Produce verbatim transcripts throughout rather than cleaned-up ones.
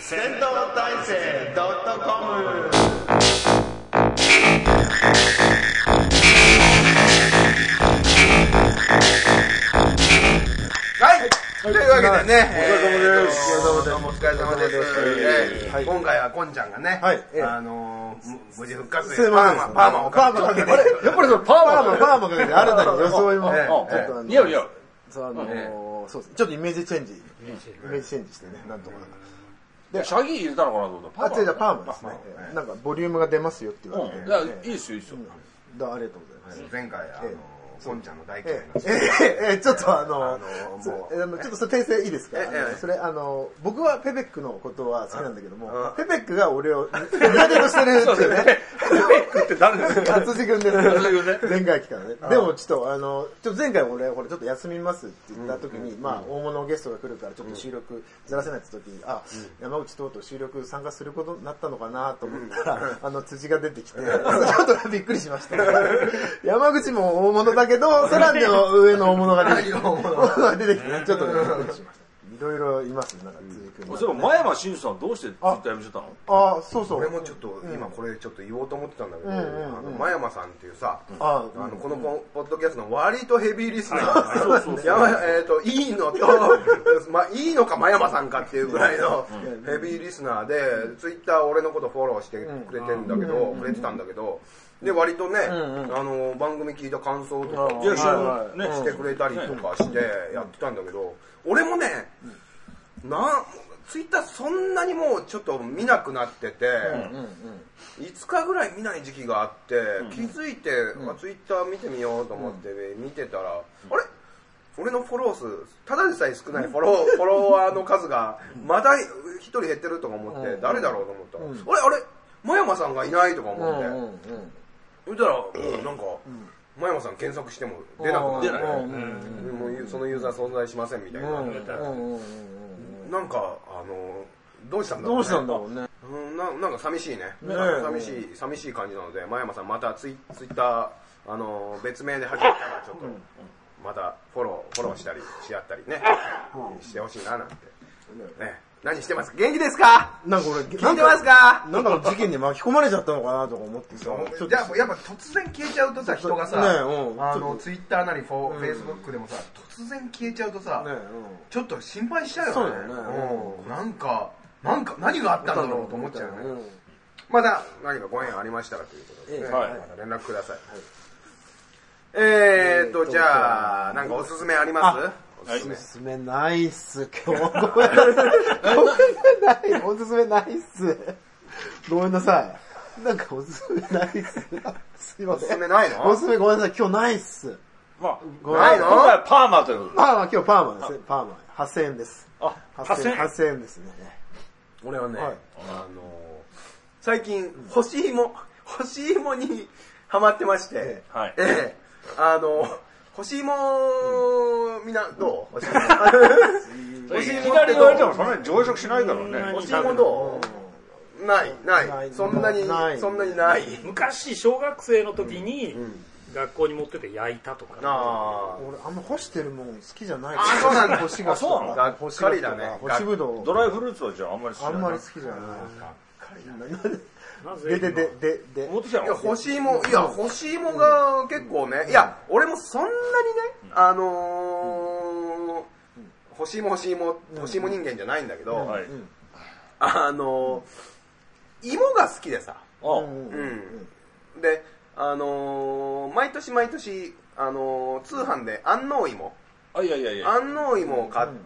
戦闘体制 .com。 はいというわけでね、 お疲れ様です。 お疲れ様です。今回はこんちゃんがね、あの無事復活でパーマパーマをパーマかけて、やっぱりそのパーマパーマかけて新たに装いもちょっと似合う似合う。 そうあのそうです。ちょっとイメージチェンジイメージチェンジしてね、なんとか。 でシャギー入れたのかなと思ったらパーマ。あ、じゃパーマですね。なんかボリュームが出ますよって言われて。 いやいいですよいいですよ。 ありがとうございます。 前回あのこんちゃんの大嫌いなええちょっとあのちょっとそれ訂正いいですか。それあの僕はペペックのことは好きなんだけども、ペペックが俺を苦手としてるっていうね。 ペペックって誰ですか。 辻君です。前回来たね。でもちょっとあのちょっと前回俺これちょっと休みますって言った時に、まあ大物ゲストが来るからちょっと収録ずらせないって時に、あ山口とうとう収録参加することになったのかなと思ったら、あの辻が出てきてちょっとびっくりしました。山口も大物だけど、さらに上の大物が出てきて、ちょっとびっくりしました。いろいろいますね、なんか辻君。 それ前山真司さんどうしてツイッターやめちゃったの？ ああ、そうそう。 俺もちょっと今これちょっと言おうと思ってたんだけど、あの真山さんっていうさ、あのこのポッドキャストの割とヘビーリスナー、そうそうそう。えっといいのと、まあいいのか真山さんかっていうぐらいのヘビーリスナーで、ツイッター俺のことフォローしてくれてんだけど、くれてたんだけど。で割とね、あの番組聞いた感想とかしてくれたりとかしてやってたんだけど、俺もね、なツイッターそんなにもうちょっと見なくなってて、いつかぐらい見ない時期があって、気づいてツイッター見てみようと思って見てたら、あれ俺のフォロー数ただでさえ少ないフォローフォロワーの数がまた一人減ってるとか思って誰だろうと思ったら、あれあれ真山さんがいないとか思って。そしたら、なんか、真山さん検索しても出なくなって、もうそのユーザー存在しませんみたいな。なんか、あの、どうしたんだろうね。 どうしたんだろうね。 なんか寂しいね。寂しい、寂しい感じなので、真山さんまたツイッター、あの、別名で始めたらちょっと、またフォロー、フォローしたりし合ったりね、してほしいななんて。ね。何してますか？元気ですか？ なんか俺聞いてますか？ なんかの事件に巻き込まれちゃったのかなとか思ってさ。 じゃあやっぱ突然消えちゃうとさ、人がさ、あのツイッターなりフェイスブックでもさ、突然消えちゃうとさ、ちょっと心配しちゃうよね。そうだよね。なんかなんか何があったんだろうと思っちゃうよね。まだ何かご縁ありましたらということで、また連絡ください。えーとじゃあなんかおすすめあります？ おすすめないっす。今日ごめんなさい。ごめんなさい。おすすめないっす。ごめんなさい。なんかおすすめないっす。すいません。 おすすめないの？ おすすめごめんなさい。今日ないっす。 まあ、ないの？今回パーマということで。 パーマ、今日パーマですね。パーマ。はっせんえんです。 あ、 はっせんえん。はっせんえんですね。 俺はね、あの、最近、干し芋、干し芋にハマってまして、 はい。 ええ、あの、干し芋、みんなどう？干し芋。 干し芋いきなり言われてもそんなに常食しないだろうね。 干し芋どう？ない、ない。そんなに、そんなにない。 昔、小学生の時に、学校に持ってて焼いたとか。 ああ。俺、あんま干してるもん好きじゃない。 あ、そうなんだ。 干しがそうなの？がっかりだね。 干しぶどう。 ドライフルーツはじゃああんまり好きじゃない。 あんまり好きじゃない。がっかりだね。ででででで。 いや、干し芋、いや、干し芋が結構ね、いや、俺もそんなにね、あのー、干し芋干し芋、干し芋人間じゃないんだけど、 はい、 あのー、芋が好きでさ、 うんうん、で、あのー、毎年毎年、あのー、通販で安納芋、 あ、いやいやいや。 安納芋を買って、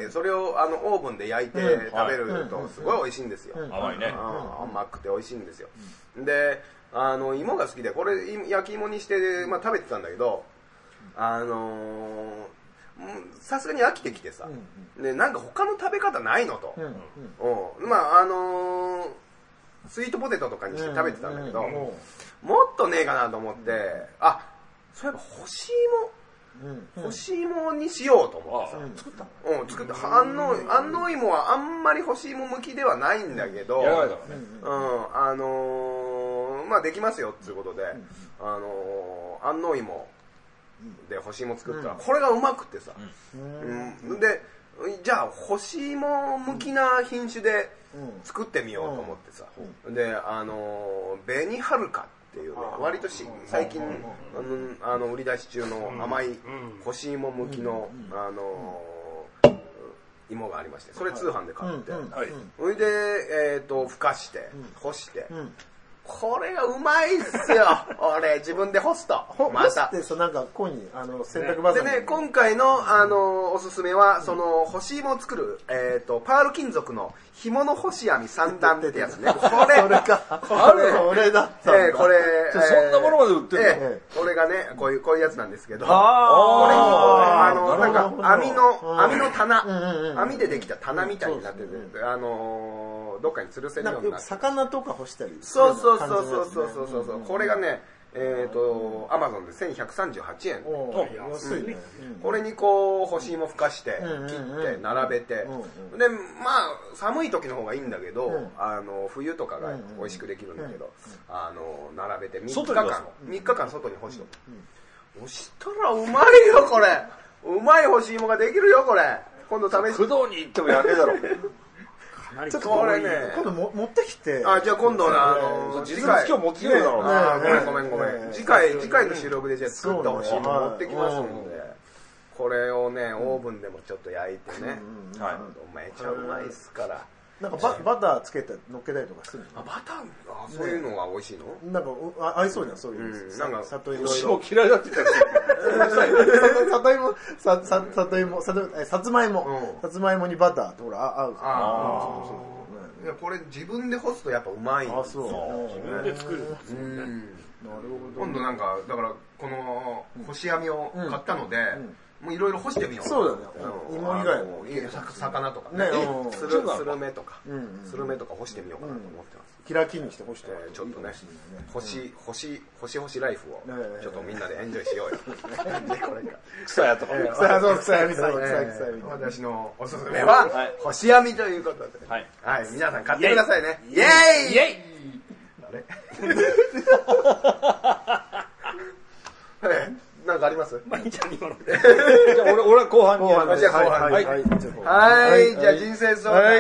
それをあのオーブンで焼いて食べるとすごい美味しいんですよ。 甘いね。 甘くて美味しいんですよ。で、あの芋が好きで、これ焼き芋にして、まあ、食べてたんだけど、あのさすがに飽きてきてさ、でなんか他の食べ方ないのと、うん、まああのー、スイートポテトとかにして食べてたんだけど、もっとねえかなと思って、あ、そういえば干し芋干し芋にしようと思ってさ、作ったの？うん、作った。安納、安納芋はあんまり干し芋向きではないんだけど、うん、あのー、まあできますよっていうことで、あのー、安納芋で干し芋作ったら、これがうまくてさ、うん、で、 じゃあ干し芋向きな品種で作ってみようと思ってさ、であの紅はるかっていうね、割とし最近あのあの売り出し中の甘い干し芋向きのあの芋がありまして、それ通販で買って、それでえっとふかして干して、これがうまいっすよ。俺自分で干すとまたでそうなんかこうにあの洗濯バサミでね、今回のあのおすすめはその干し芋を作るえっとパール金属の紐の干し網三段ってやつね。これそれかこれこれだったんだ。 えーこれそんなものまで売ってるの？ えーこれがねこういうこういうやつなんですけど、これにあこうあのなんか網の網の棚、 うん網でできた棚みたいになってて、あのどっかに吊るせるようになって、 魚とか干したりそうそうそうそうそうそうそうそう、これがねえっとアマゾンでせんひゃくさんじゅうはちえん、 安いね。 これにこう干し芋ふかして切って並べて、でまあ寒い時の方がいいんだけど、あの冬とかが美味しくできるんだけど、あの並べてみっかかんみっかかん外に干しとく。そしたらうまいよこれ。うまい干し芋ができるよこれ。今度試して。 工藤に行ってもやけだろ。 ちょっとこれね、 今度も持ってきて。 あ、じゃあ今度あの実物今日持ってきてるだろうな。 あ、ごめんごめんごめん。次回次回の収録でじゃあ作った干し芋持ってきますんで、これをねオーブンでもちょっと焼いてね、はい、めちゃうまいっすから。 なんか バ, バターつけて乗っけたりとかするの？ あ、バター、あ、そういうのが美味しいの？ なんかあ合いそうじゃんそういう、 うん、なんか里芋私も嫌いだって言った里芋ささ里芋さえさつまいも、さつまいもにバターとほら合う。 ああ、いやこれ自分で干すとやっぱうまい。 あ、そう。 自分で作る。 うん。 なるほど。 今度なんかだからこの干し網を買ったので。もういろいろ干してみよう。 そうだね。芋以外も魚とかね、スルスルメとか、スルメとか干してみようかなと思ってます。 キラキンにして干して、 ちょっとね、干し干し干し干しライフをちょっとみんなでエンジョイしようよ。これか。 草屋とか。 草屋そう草屋みたいな草屋草屋みたいな。 私のおすすめは干し網ということで、はいはい、皆さん買ってくださいね。イエーイイエイ。あれ？なんかあります？ まあいいじゃん今の。 じゃあ俺俺は後半にやります。 じゃあ後半に。はい。はい。じゃあ人生相談。はい。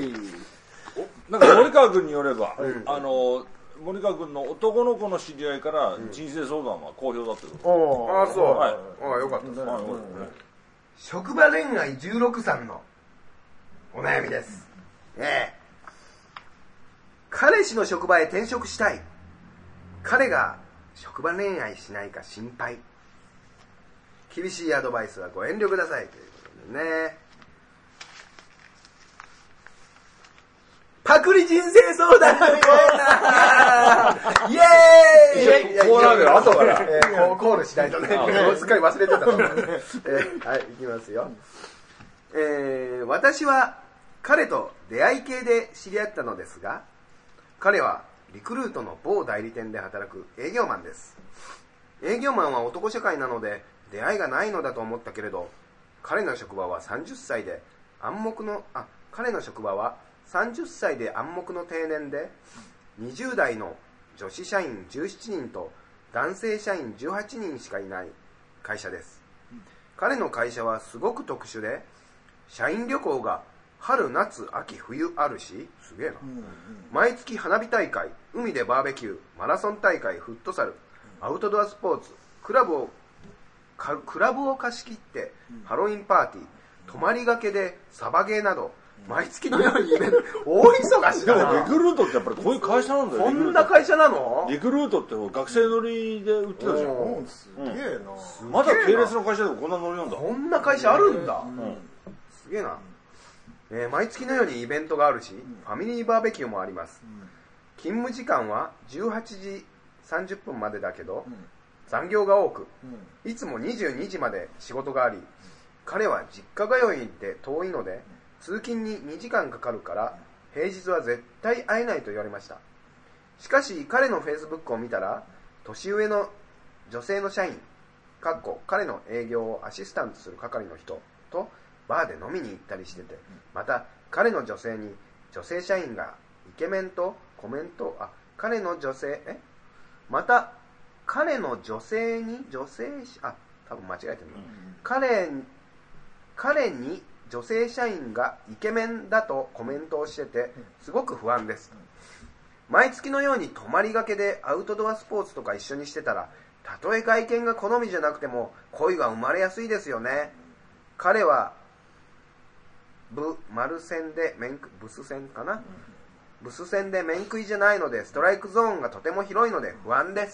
なんか森川君によれば、あの森川君の男の子の知り合いから人生相談は好評だってこと。 ああそう。はい。ああよかったです。職場恋愛じゅうろくさんのお悩みです。ええ。彼氏の職場へ転職したい。彼が職場恋愛しないか心配。厳しいアドバイスはご遠慮くださいということでね。パクリ人生相談のコーナーイエーイコーナーで後から、 えー、コールしないとね、すっかり忘れてたと思う、えー、はい、いきますよ、えー、私は彼と出会い系で知り合ったのですが、彼はリクルートの某代理店で働く営業マンです。営業マンは男社会なので出会いがないのだと思ったけれど、彼の職場はさんじゅっさいで暗黙のあ彼の職場はさんじゅっさいで暗黙の定年で、にじゅう代の女子社員じゅうななにんと男性社員じゅうはちにんしかいない会社です。彼の会社はすごく特殊で、社員旅行が春夏秋冬あるし、すげえな、うんうん、毎月花火大会、海でバーベキュー、マラソン大会、フットサル、アウトドアスポーツ、クラブをクラブを貸し切ってハロウィンパーティー、泊まりがけでサバゲーなど毎月のようにイベント大忙しだな。 でもリクルートってやっぱりこういう会社なんだよ。 こんな会社なの？ リクルートって学生乗りで売ってたじゃん。 すげえな。 まだ系列の会社でもこんな乗りなんだ。 こんな会社あるんだ。うん、すげえな。えー、毎月のようにイベントがあるし、ファミリーバーベキューもあります。勤務時間はじゅうはちじさんじゅっぷんまでだけど、残業が多く、いつもにじゅうにじまで仕事があり、彼は実家通いで遠いので通勤ににじかんかかるから平日は絶対会えないと言われました。しかし彼のフェイスブックを見たら、年上の女性の社員かっこ彼の営業をアシスタントする係の人とバーで飲みに行ったりしてて、また彼の女性に女性社員がイケメンとコメント、あ彼の女性えまた彼の女性に女性あ多分間違えてる、うん、彼彼に女性社員がイケメンだとコメントをしててすごく不安です。毎月のように泊まりがけでアウトドアスポーツとか一緒にしてたら、たとえ外見が好みじゃなくても恋が生まれやすいですよね。彼はブ丸線で面ブス線かな、ブス線で面食いじゃないのでストライクゾーンがとても広いので不安です。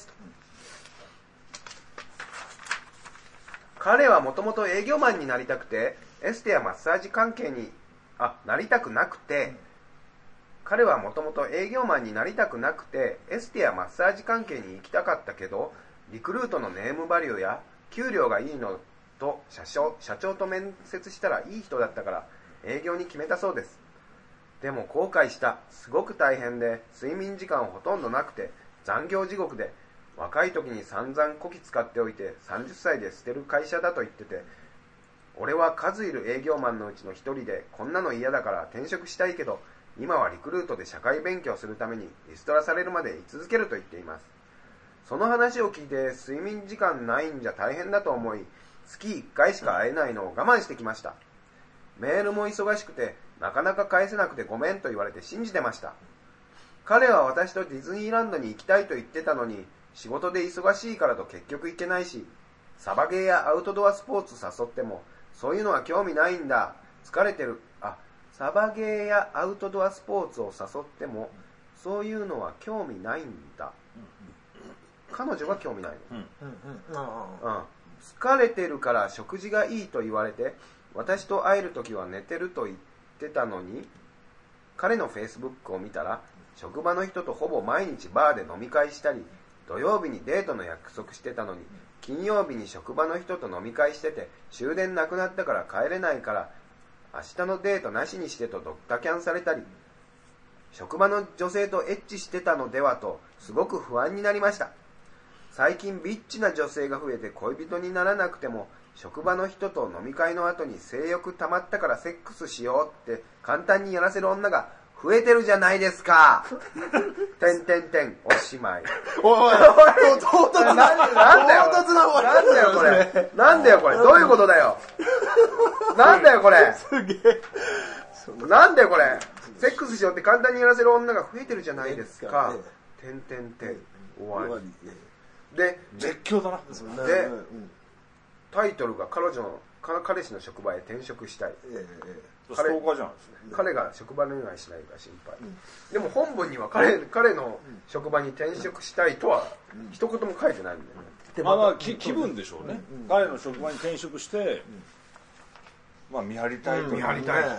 彼はもともと営業マンになりたくてエステやマッサージ関係にあなりたくなくて彼はもともと営業マンになりたくなくてエステやマッサージ関係に行きたかったけど、リクルートのネームバリューや給料がいいのと社長、社長と面接したらいい人だったから営業に決めたそうです。でも後悔した。すごく大変で睡眠時間ほとんどなくて残業地獄で、若い時に散々こき使っておいてさんじゅっさいで捨てる会社だと言ってて、俺は数いる営業マンのうちの一人でこんなの嫌だから転職したいけど、今はリクルートで社会勉強するためにリストラされるまで居続けると言っています。その話を聞いて睡眠時間ないんじゃ大変だと思い、月いっかいしか会えないのを我慢してきました。メールも忙しくてなかなか返せなくてごめんと言われて信じてました。彼は私とディズニーランドに行きたいと言ってたのに、仕事で忙しいからと結局行けないし、サバゲーやアウトドアスポーツ誘ってもそういうのは興味ないんだ、疲れてる、あ、サバゲーやアウトドアスポーツを誘ってもそういうのは興味ないんだ。彼女は興味ないの、うんうん、疲れてるから食事がいいと言われて、私と会えるときは寝てると言ってたのに、彼のフェイスブックを見たら職場の人とほぼ毎日バーで飲み会したり、土曜日にデートの約束してたのに金曜日に職場の人と飲み会してて終電なくなったから帰れないから明日のデートなしにしてとドタキャンされたり、職場の女性とエッチしてたのではとすごく不安になりました。最近ビッチな女性が増えて恋人にならなくても職場の人と飲み会の後に性欲溜まったからセックスしようって簡単にやらせる女が増えてるじゃないですか。てんてんてん、おしまい。 おいおい、唐突な、 なんだよ。 唐突な終わり。 なんだよこれ。なんだよこれ。どういうことだよ。なんだよこれ。 すげえ。 なんだよこれ。セックスしようって簡単にやらせる女が増えてるじゃないですか。てんてんてん、終わり。で、 絶叫だな。 で、タイトルが彼女の、彼氏の職場へ転職したい。 ストーカーじゃないですね。 彼が職場恋愛しないか心配、うん、でも本文には 彼, 彼の職場に転職したいとは一言も書いてないんだよね、 うん、まあまあ気分でしょうね、うん、彼の職場に転職して、うん、まあ見張りたいと、 うん、見張りたいね、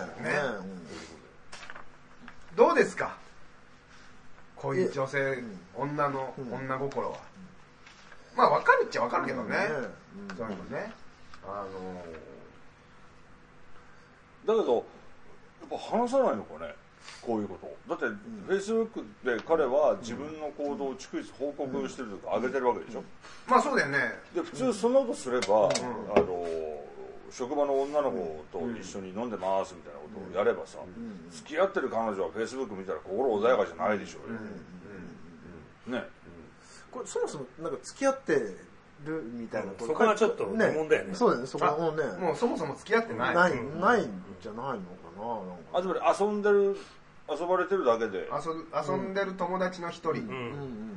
うん、どうですかこういう女性、うん、女の、うん、女心はまあ分かるっちゃ分かるけどね、うん、そういうのね、あのーだけどやっぱ話さないのかね、こういうことだってフェイスブックで彼は自分の行動を逐一報告してるとか上げてるわけでしょ、うん、 まあそうだよね。 で普通そんなことすれば、うん、あの職場の女の子と一緒に飲んでますみたいなことをやればさ、うん、付き合ってる彼女はフェイスブック見たら心穏やかじゃないでしょうよ、うんうんうん、ね、 これそもそもなんか付き合ってるみたいなと、 うん、そこがちょっと疑問だよね。 そうだよね、そこはもうね、 もうそもそも付き合ってない。 ない、ないんじゃないのかな。なんかあ、つまり遊んでる、遊ばれてるだけで。 遊, 遊んでる友達の一人、うん、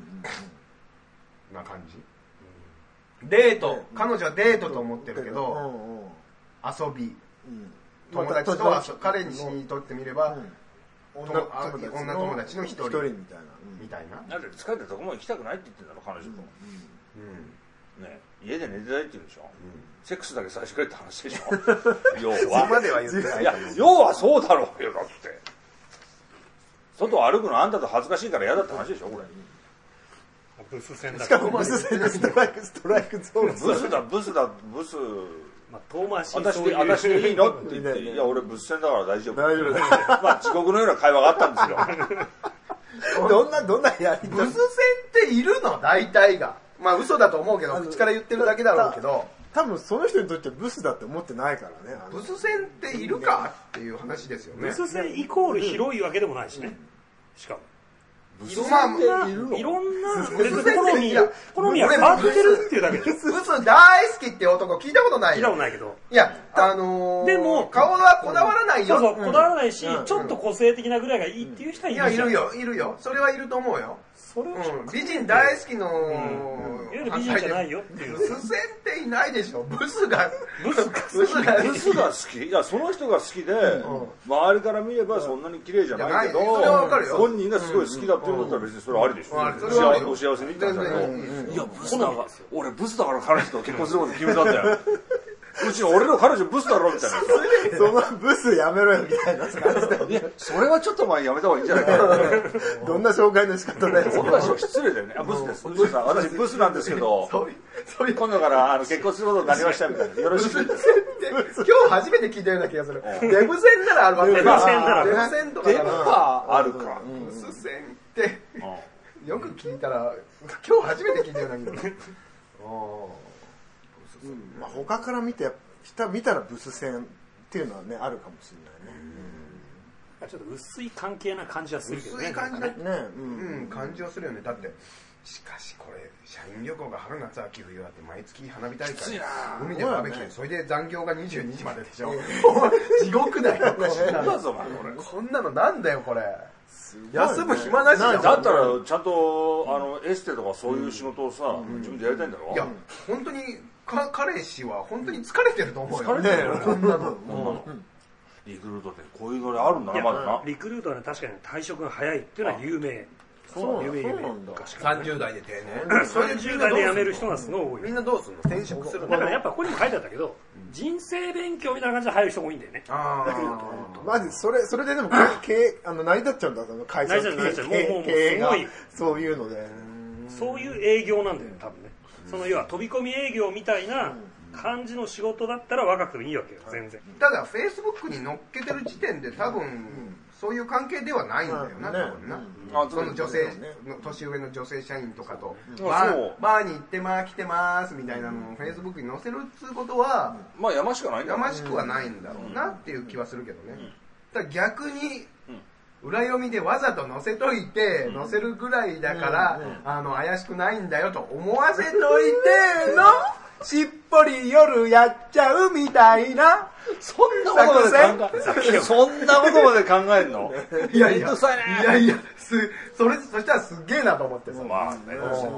な感じ。うん、デート、彼女はデートと思ってるけど、うんうん、遊び、うん、友達と遊び、彼にとってみれば、うん、女, 女友達の一人みたいな。みたいな。 なんで疲れてどこも行きたくないって言ってんだろ、彼女と。うんうんね、家で寝てないって言うんでしょ、うん、セックスだけ最初からって話でしょ要はそこまでは言ってない。 いや要はそうだろうよ。だって外を歩くのあんたと恥ずかしいから嫌だって話でしょこれ。 ブス戦だしかもブス戦でストライクストライクゾーンブスだブスだブス、 まあ、遠回しに私で私でいいのって言っていや俺ブス戦だから大丈夫大丈夫まあ地獄のような会話があったんですよどんなどんなやりブス戦っているの大体がまあ嘘だと思うけど口から言ってるだけだろうけど多分その人にとってブスだって思ってないからね。 ブス戦っているかっていう話ですよね。 ブス戦イコール広いわけでもないしね、うん、しかもブス戦っているの？ いろんな別に好み好みは変わってるっていうだけでしょ。 ブス大好きって男聞いたことない。 聞いたことないけど。 いやあのー、 でも顔はこだわらないよ。 そうそうこだわらないし、ちょっと個性的なぐらいがいいっていう人はいるじゃん。 いやいるよいるよ。それはいると思うよ。 それは美人大好きの、 いわゆる美人じゃないよっていう。 ブス戦っていないでしょ。ブスがブスがブスがブスが好き。いやその人が好きで、周りから見ればそんなに綺麗じゃないけど、本人がすごい好きだっていうんだったら別にそれはありでしょ。お幸せに言ったんだけど、いやブスだから俺ブスだから彼女と結婚すること決めたんだよ。うちの俺の彼女ブスだろみたいな。 そのブスやめろよみたいな感じだよね。 それはちょっと前やめた方がいいんじゃないかな。 どんな紹介の仕方だよ。 そんな人失礼だよね。あ、ブスです。ブスさん、私ブスなんですけど、今度からあの結婚することになりましたみたいな。よろしく。 今日初めて聞いたような気がする。デブ戦ならあるわけ。デブ戦なら。デブ戦とか。 デブはあるか。 ブス戦ってよく聞いたら今日初めて聞いたような気がする。 まあ、他から見て見たらブス戦っていうのはねあるかもしれないね。 うん、ちょっと薄い関係な感じはするけどね。 薄い感じだね。 うん、 うん、感じはするよね。だってしかしこれ社員旅行が春夏秋冬あって毎月花火大会海でバーベキュー、それで残業がにじゅうにじまででしょ。地獄だよ。こんなのこんなのなんだよこれ。休む暇なしだよ。 だったらちゃんとあのエステとかそういう仕事をさ、自分でやりたいんだろ。 いや本当にか彼氏は本当に疲れてると思うよ。疲れてるよこんなの。 リクルートってこういうのであるんだなまだな。 リクルートは確かに退職が早いっていうのは有名。そう有名有名。 さんじゅう代で定年。 さんじゅう代で辞める人がすごい多い。 みんなどうすんの？転職するの？ だからやっぱここにも書いてあったけど、人生勉強みたいな感じで入る人も多いんだよね。ああ。マジそれそれででも経営あの成り立っちゃうんだその会社の経営がそういうので。 そういう営業なんだよね多分ね。その要は飛び込み営業みたいな感じの仕事だったら若くてもいいわけよ全然。 ただフェイスブックに載っけてる時点で多分そういう関係ではないんだよな、多分な。その女性年上の女性社員とかとバーに行ってまー来てまーすみたいなのをフェイスブックに載せるっつうことはまあやましくないんだやましくはないんだろうなっていう気はするけどね。ただ逆に裏読みでわざと載せといて載せるぐらいだからあの怪しくないんだよと思わせといてのしっぽり夜やっちゃうみたいな。 そんなことまで考えそんなことまで考えんの？ いやいやいやいやすそれそしたらすっげえなと思ってさ。 まあね。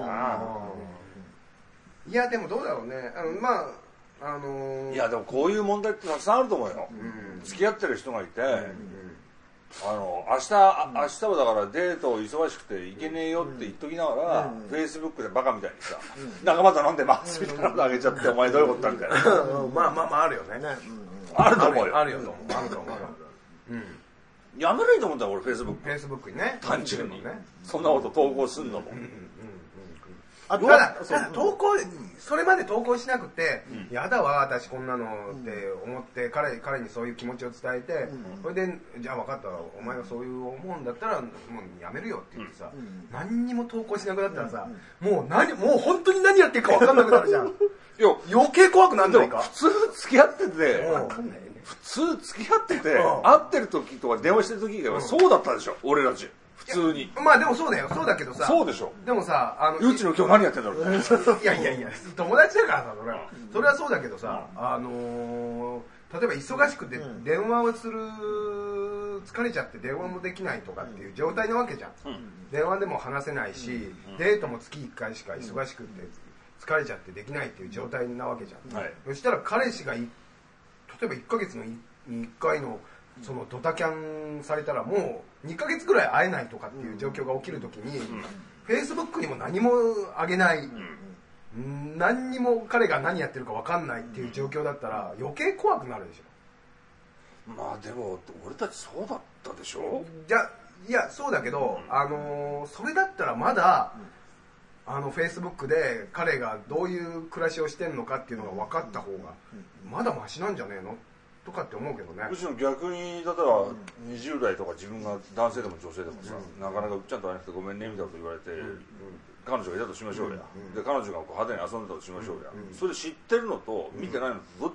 いやでもどうだろうね。あのまああのー、 いやでもこういう問題ってたくさんあると思うよ。うん、付き合ってる人がいて。うんあの明日、明日はだからデート忙しくて行けねえよって言っときながら、フェイスブックでバカみたいにさ、仲間と飲んでますみたいなことあげちゃって、お前どういうことだみたいな。 まあまあまああるよね。 あると思うよ。 あるよと思う。あると思うよ。 やめないと思うんだよ俺フェイスブック。 フェイスブックにね。 単純にね。そんなこと投稿すんのも。 ただ投稿それまで投稿しなくて、うん、やだわ私こんなのって思って、うん、彼彼にそういう気持ちを伝えて、うん、それでじゃあ分かったお前がそういう思うんだったらもうやめるよって言ってさ、うん、何にも投稿しなくなったらさ、うん、もう何もう本当に何やってるか分かんなくなるじゃん。いや余計怖くなんないか。 普通付き合ってて、普通付き合ってて、会ってる時とか電話してる時がそうだったでしょ俺たち。普通にまあでもそうだよそうだけどさそうでしょでもさあのうちの今日何やってんだろういやいやいや友達だからさそれはそれはそうだけどさあのー、例えば忙しくて電話をする疲れちゃって電話もできないとかっていう状態なわけじゃん、うん、電話でも話せないし、うん、デートも月いっかいしか忙しくて疲れちゃってできないっていう状態なわけじゃん、はい、そしたら彼氏がい例えばいっかげつのにいっかいのそのドタキャンされたらもうにかげつぐらい会えないとかっていう状況が起きるときに、うん、フェイスブックにも何もあげない、うん、何にも彼が何やってるか分かんないっていう状況だったら余計怖くなるでしょ。まあでも俺たちそうだったでしょ。 じゃいやそうだけど、うん、あのー、それだったらまだ、うん、あのフェイスブックで彼がどういう暮らしをしてるのかっていうのが分かった方がまだマシなんじゃねえのとかって思うけどね。 むしろ逆に例えばにじゅう代とか自分が男性でも女性でもさ、うん、なかなかうっちゃんと会えなくてごめんねみたいなこと言われて、うん、彼女がいたとしましょうや、うん、で彼女がこう派手に遊んでたとしましょうや、うん、それ知ってるのと見てないのとどっちがいい？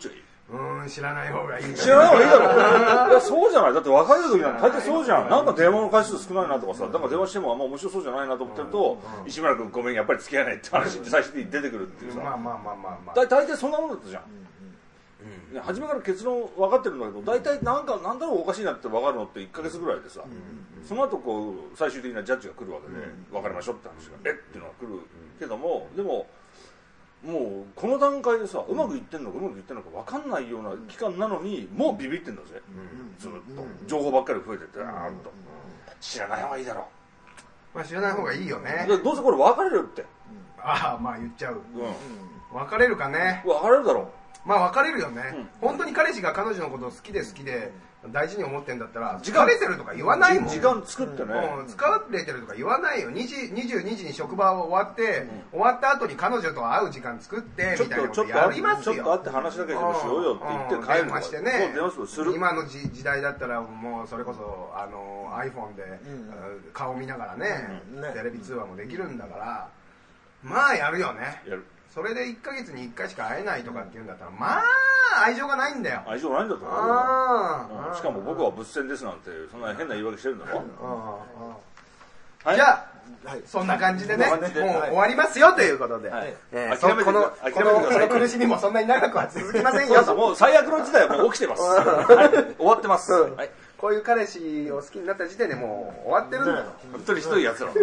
うーん、知らない方がいい。 知らない方がいいだろ。いや、そうじゃない。だって別れる時なんて大抵そうじゃん。なんか電話の回数少ないなとかさ、なんか電話してもあんま面白そうじゃないなと思ってると、石村君ごめん、やっぱり付き合えないって話って最初に出てくるっていうさ。 まあまあまあまあまあ。 大体そんなもんだったじゃん。うん、初めから結論分かってるんだけど、大体なんかなんだろうおかしいなって分かるのっていっかげつぐらいでさ、その後こう最終的なジャッジが来るわけで、別れましょうって話がえっていうのが来るけども、でももうこの段階でさ、うまくいってんのかうまくいってんのか分かんないような期間なのにもうビビってんだぜ、ずっと情報ばっかり増えてて、あーっと知らない方がいいだろまあ知らない方がいいよね。 う。どうせこれ別れるって、 ああ、まあ言っちゃう。 うん、 別れるかね。 別れるだろう。 まあ別れるよね、うん、本当に彼氏が彼女のことを好きで好きで大事に思ってんだったら、疲れてるとか言わないもん。 時間作ってね、 うん、疲れてるとか言わないよ。にじにじゅうにじに職場終わって、うん、終わった後に彼女と会う時間作ってみたいなことやりますよ。 ちょっと会って話だけでもしようよって言って帰るとか、 してね、 電話する。 今の時時代だったらもうそれこそあの iPhone で、うん、顔見ながらね、うんね、テレビ通話もできるんだから、まあやるよね。やる。それでいっかげつにいっかいしか会えないとかっていうんだったら、まあ愛情がないんだよ。 愛情ないんだと思うよ、うん、しかも僕は物戦ですなんてそんな変な言い訳してるんだろ。 はい、じゃあ、はい、そんな感じでね、もう終わりますよということで、はい、えー、このこの苦しみもそんなに長くは続きませんよと。 もう最悪の時代はもう起きてます、はい、終わってます、うん、はい、 こういう彼氏を好きになった時点でもう終わってるんだよ、 本当にひどいやつらね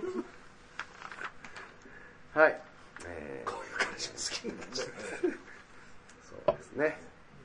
はい、 えー、こういう彼氏を好きになっちゃうそうですね。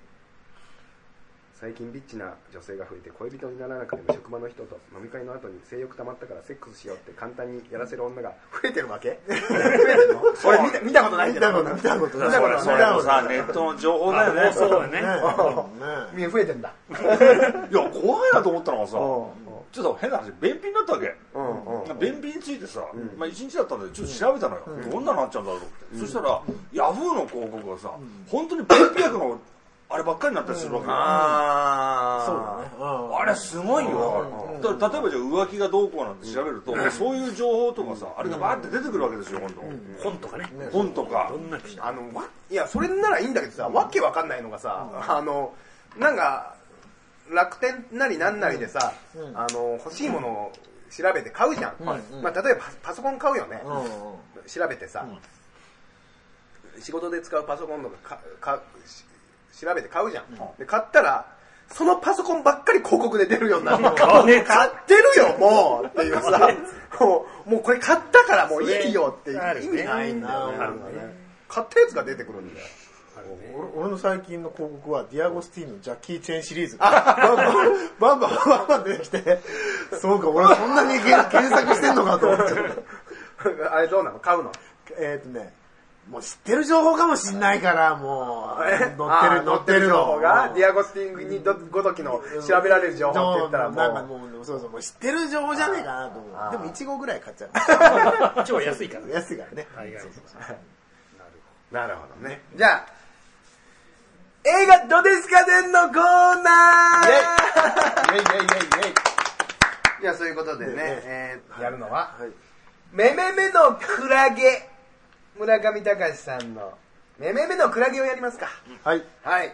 最近ビッチな女性が増えて恋人にならなくても職場の人と飲み会の後に性欲溜まったからセックスしようって簡単にやらせる女が増えてるわけ？増えてるの？俺見た、見たことないんだよ。 見たことない。 それそれもさ、ネットの情報だよね。 そうだね。 みんな増えてんだ。 いや、怖いなと思ったのがさ、ちょっと変な話、便秘になったわけ。便秘についてさ、まあ一日だったんでちょっと調べたのよ。どんなのなっちゃうんだろうって。そしたら、ヤフーの広告がさ、本当に便秘薬のあればっかりになったりするわけよ。 ああ、そうだね。あれすごいよ。だから例えばじゃあ浮気がどうこうなんて調べると、そういう情報とかさ、あれがバーって出てくるわけですよ、今度。 本とかね。 本とか。 あの、いや、それならいいんだけどさ、わけわかんないのがさ、あの、なんか、楽天なりなんなりでさ、あの、欲しいものを調べて買うじゃん。まあ、例えばパソコン買うよね。調べてさ、仕事で使うパソコンとか買う、調べて買うじゃん、うん、で買ったらそのパソコンばっかり広告で出るようになるの。買ってるよもうっていうさもう、もうこれ買ったからもういいよって意味ないんだよね。買ったやつが出てくるんだよ。 俺, 俺の最近の広告はディアゴスティーノジャッキー・チェンシリーズバンバンバンバンバンバン出てきて、そうか俺そんなに検索してんのかと思っちゃうあれどうなの買うの？ えっとねもう知ってる情報かもしんないからもう載ってる載ってる情報がディアゴスティングにごときの調べられる情報って言ったらもうなんかもうそうそうもう知ってる情報じゃねえかなと思う。でもいちごぐらい買っちゃう。 いちご安いからね。 安いからね。 なるほどね。じゃあ映画どうですかでんのコーナー。イエイイエイイエイイエイ。じゃあそういうことでね、えー、やるのは、はい、めめめのクラゲ。村上隆さんのめめめのクラゲをやりますか。 はいはい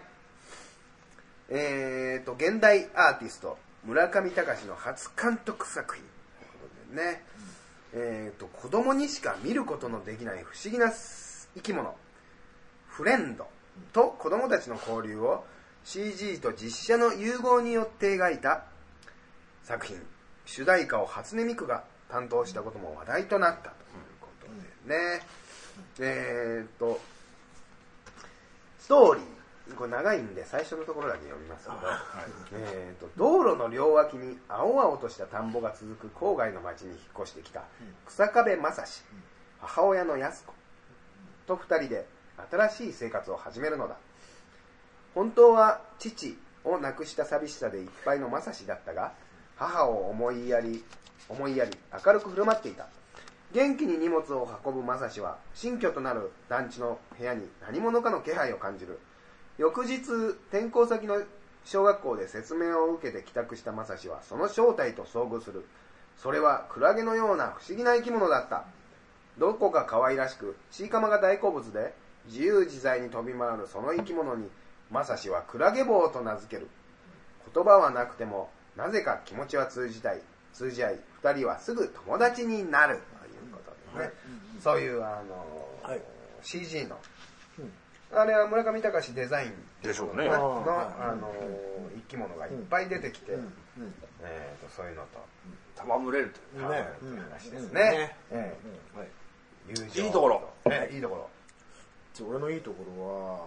えーと現代アーティスト村上隆の初監督作品ということでね、うん、えーと子供にしか見ることのできない不思議な生き物フレンドと子供たちの交流を シージー と実写の融合によって描いた作品。主題歌を初音ミクが担当したことも話題となったということでね、えー、っとストーリーこれ長いんで最初のところだけ読みますけど、はいえー、と道路の両脇に青々とした田んぼが続く郊外の町に引っ越してきた草壁正史、母親の安子と二人で新しい生活を始めるのだ。本当は父を亡くした寂しさでいっぱいの正史だったが、母を思いやり思いやり明るく振る舞っていた。元気に荷物を運ぶ正史は新居となる団地の部屋に何者かの気配を感じる。翌日転校先の小学校で説明を受けて帰宅した正史はその正体と遭遇する。それはクラゲのような不思議な生き物だった。どこか可愛らしくちいかまが大好物で自由自在に飛び回るその生き物に正志はクラゲ坊と名付ける。言葉はなくてもなぜか気持ちは通じたい通じ合い、二人はすぐ友達になるということでね、はい、そういうあの、はい、シージー の、うん、あれは村上隆デザインでしょうねの、あの生き物がいっぱい出てきて、うんうんえー、とそういうのと戯れるというね話ですね。 いいところ、 ね、いいところ。 俺のいいところはあの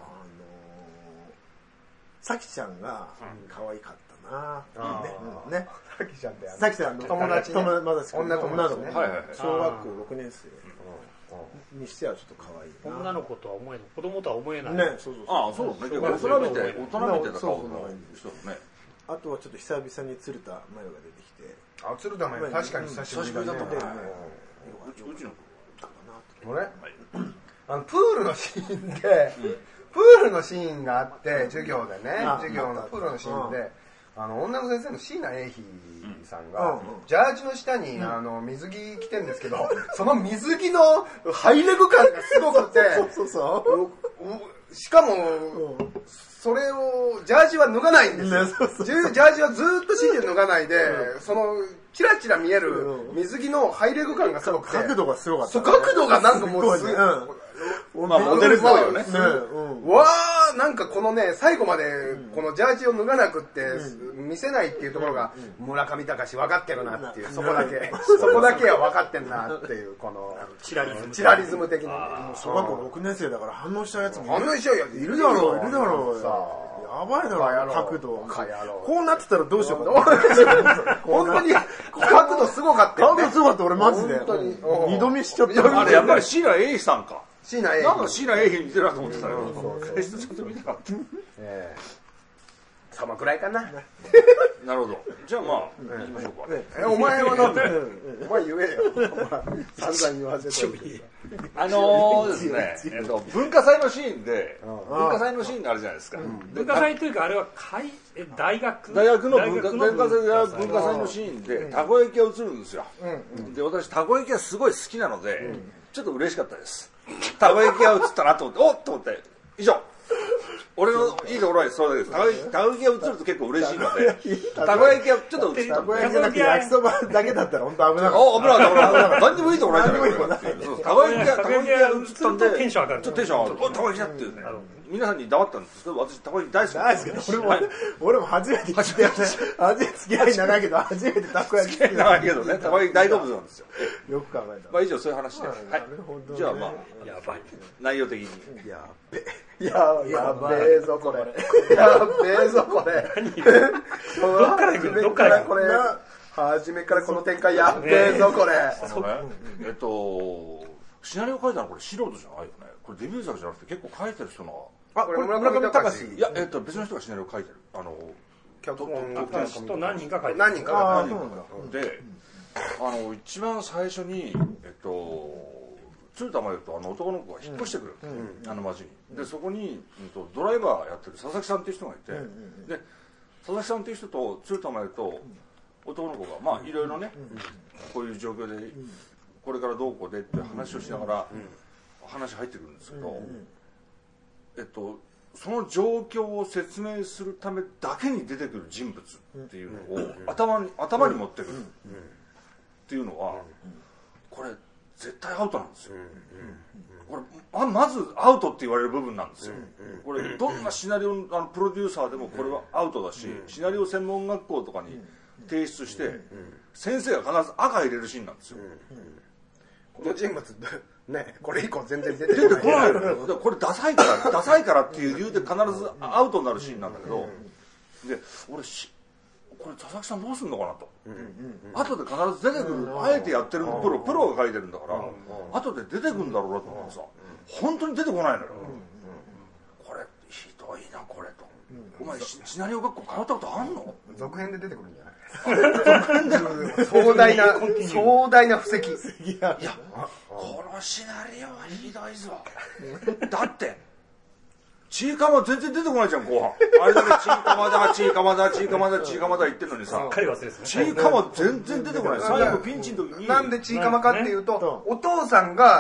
さきちゃんが可愛かったな、うん、ね、 さきちゃんってさきちゃんの友達、ね、 友達女友達ね、 はいはい、小学校ろくねん生にしてはちょっと可愛いな。 女の子とは思えない、子供とは思えないね。そうそうそう。 ああ、そうね。大人見て大人見てた顔の人ね。 あとはちょっと久々に鶴田真由が出てきて、 あ、鶴田真由確かに久しぶりだね。 うちの子ね、あのプールのシーンで、プールのシーンがあって授業でね、授業のプールのシーンで、あの女の先生の椎名英樹さんがジャージの下にあの水着着てんですけど、その水着のハイレグ感がすごくて、 そうそうしかもそれをジャージは脱がないんですよ。ジャージはずっとシーンで脱がないで、そのチラチラ見える水着のハイレグ感がすごくて、 角度がすごかった。 そう、角度がなんかもうすごい。 まあモデルっぽいよね。 わー、なんかこのね、最後までこのジャージを脱がなくって見せないっていうところが村上隆分かってるなっていう、そこだけ、そこだけは分かってんなっていう、このチラリズムチラリズム的な。 小学校ろくねん生だから反応したやつも反応しちゃうやついるだろう、いるだろう。やばいだろ、角度。こうなってたらどうしようか。 本当に角度すごかったよね。 角度すごかった、俺マジで。二度見しちゃった。 あれやっぱり椎名英樹さんか。 椎名英樹。 なんか椎名英樹に似てるなと思ってたよ。ちょっと見たかった。 そのくらいかな。 なるほど。じゃあまあ行きましょうか。 え、お前はなんで？お前言えよ。散々言わせて。 あのーですね、えっと文化祭のシーンで文化祭のシーンがあるじゃないですか。 文化祭というかあれは会え大学大学の文化文化祭や文化祭のシーンでたこ焼きが映るんですよ。で私たこ焼きがすごい好きなのでちょっと嬉しかったです。たこ焼きが映ったなと思っておっと思って以上。俺のいいところはそうです。たこ焼きが映ると結構嬉しいので、たこ焼きがちょっと映った。たこ焼きじゃなくて焼きそばだけだったら本当危なかった。 あ、危なかった。危なかった。何にもいいところないじゃないですか。たこ焼きがたこ焼きが映ったんで、 テンション上がる。 ちょっとテンション上がる。お、たこ焼きだっていうね。皆さんに黙ったんですけど、私たこ焼き大好き大好き。俺も俺も初めて聞いて、初めて付き合い長いけど初めてたこ焼き好き長いけどね、たこ焼き大好物なんですよ。 よく考えた。 まあ以上そういう話で。はい。じゃあまあやばい。 内容的に。 やべ。ややべえぞこれ。やべえぞこれ。 どっから行く？どっからこれ。初めからこの展開やべえぞこれ。 あのね、えっとシナリオ書いたのこれ素人じゃないよね。これデビュー作じゃなくて結構書いてる人の。 あ、これ村上隆。 いや、えっと別の人がシナリオ書いてる。あの脚本と何人か書いてる。 何人か書いてる。で、あの一番最初にえっと。鶴田真由とあの男の子が引っ越してくる、うん、あの町に。でそこに、うん、とドライバーやってる佐々木さんっていう人がいて、うん、で佐々木さんっていう人と鶴田真由と男の子がまあいろいろね、うん、こういう状況でこれからどうこうでって話をしながら話入ってくるんですけど、うん、えっとその状況を説明するためだけに出てくる人物っていうのを頭に頭に持ってくるっていうのはこれ絶対アウトなんですよ。これあまずアウトって言われる部分なんですよ。これどんなシナリオあのプロデューサーでもこれはアウトだし、シナリオ専門学校とかに提出して先生が必ず赤入れるシーンなんですよ。 この人物ね、これ以降全然出てこないの。これダサいからダサいからっていう理由で必ずアウトになるシーンなんだけど、で俺しこれ佐々木さんどうすんのかなと、うんうんうん、後で必ず出てくる、うん、あえてやってるプロプロが書いてるんだから、うん、後で出てくるんだろうなと思ってさ、うん、本当に出てこないのよ、うん、これひどいなこれと、うん、お前シナリオ学校通ったことあんの？ 続編で出てくるんじゃない壮大な壮大な布石。 いやこのシナリオはひどいぞだってチーカマ全然出てこないじゃん後半。あれだけチーカマだチーカマだチーカマだチーカマだ言ってるのにさ、チーカマ全然出てこない。最後ピンチの時になんでチーカマかっていうと、お父さんが